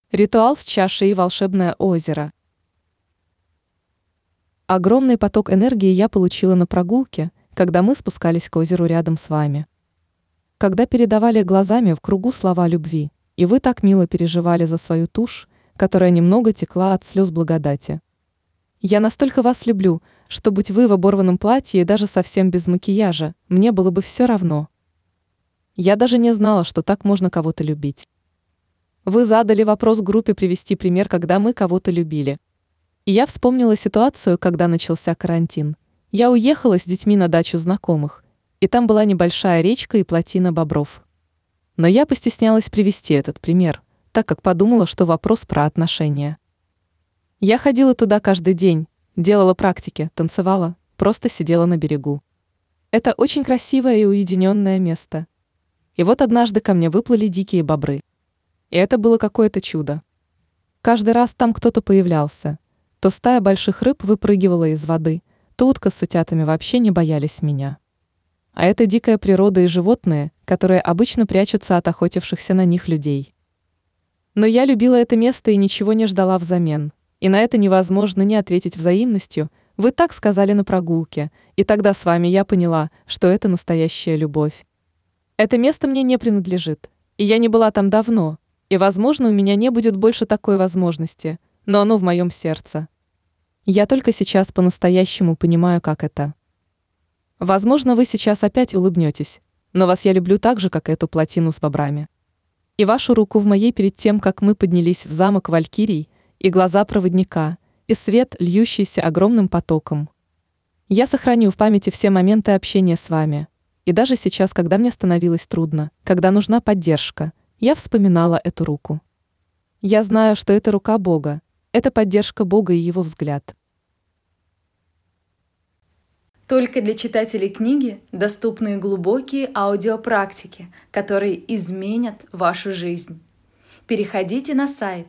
Ритуал с чашей и волшебное озеро. Огромный поток энергии я получила на прогулке, когда мы спускались к озеру рядом с вами. Когда передавали глазами в кругу слова любви, и вы так мило переживали за свою тушь, которая немного текла от слез благодати. Я настолько вас люблю, что будь вы в оборванном платье и даже совсем без макияжа, мне было бы все равно. Я даже не знала, что так можно кого-то любить. Вы задали вопрос группе привести пример, когда мы кого-то любили. И я вспомнила ситуацию, когда начался карантин. Я уехала с детьми на дачу знакомых, и там была небольшая речка и плотина бобров. Но я постеснялась привести этот пример, так как подумала, что вопрос про отношения. Я ходила туда каждый день, делала практики, танцевала, просто сидела на берегу. Это очень красивое и уединенное место. И вот однажды ко мне выплыли дикие бобры. И это было какое-то чудо. Каждый раз там кто-то появлялся. То стая больших рыб выпрыгивала из воды, то утка с утятами вообще не боялись меня. А это дикая природа и животные, которые обычно прячутся от охотившихся на них людей. Но я любила это место и ничего не ждала взамен. И на это невозможно не ответить взаимностью. Вы так сказали на прогулке, и тогда с вами я поняла, что это настоящая любовь. Это место мне не принадлежит, и я не была там давно, и, возможно, у меня не будет больше такой возможности, но оно в моем сердце. Я только сейчас по-настоящему понимаю, как это. Возможно, вы сейчас опять улыбнетесь, но вас я люблю так же, как эту плотину с бобрами. И вашу руку в моей перед тем, как мы поднялись в замок Валькирий, и глаза проводника, и свет, льющийся огромным потоком. Я сохраню в памяти все моменты общения с вами. И даже сейчас, когда мне становилось трудно, когда нужна поддержка, я вспоминала эту руку. Я знаю, что это рука Бога, это поддержка Бога и Его взгляд. Только для читателей книги доступны глубокие аудиопрактики, которые изменят вашу жизнь. Переходите на сайт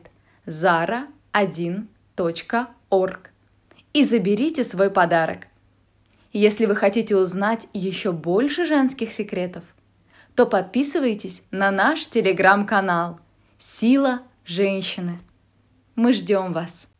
zara1.org и заберите свой подарок. Если вы хотите узнать еще больше женских секретов, то подписывайтесь на наш телеграм-канал «Сила женщины». Мы ждем вас!